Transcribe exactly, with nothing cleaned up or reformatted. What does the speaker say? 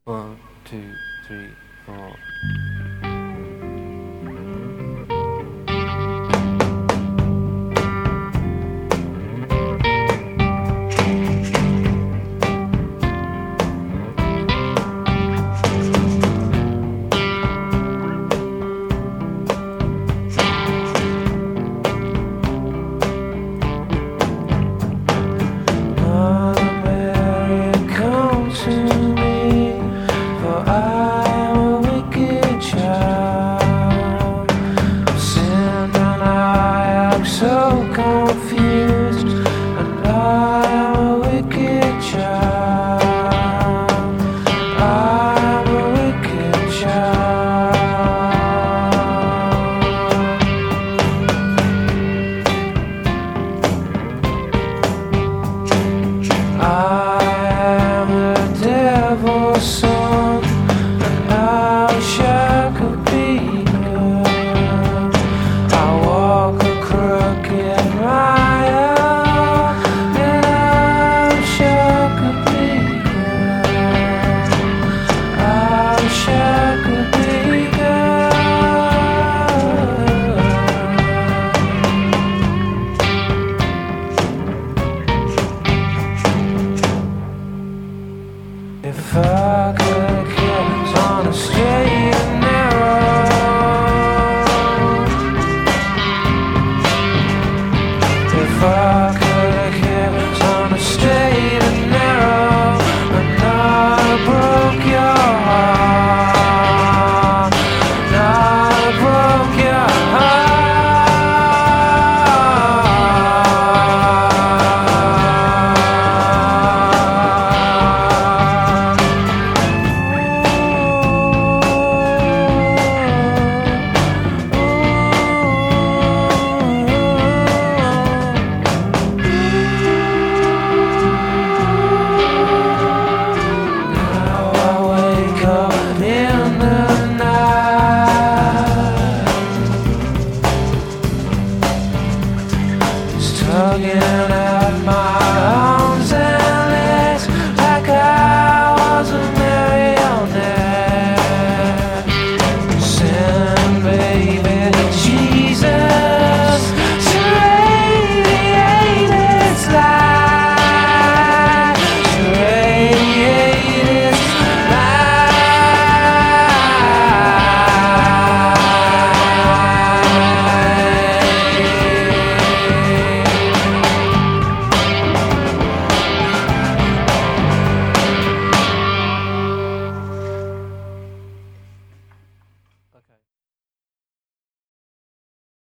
One, two, three, four. So confused, and I am a wicked child. I'm a wicked child. I am the devil's son, and I wish I could be good. I walk crooked Maya, and I wish I could be good. I wish I could be good. If I could get on a straight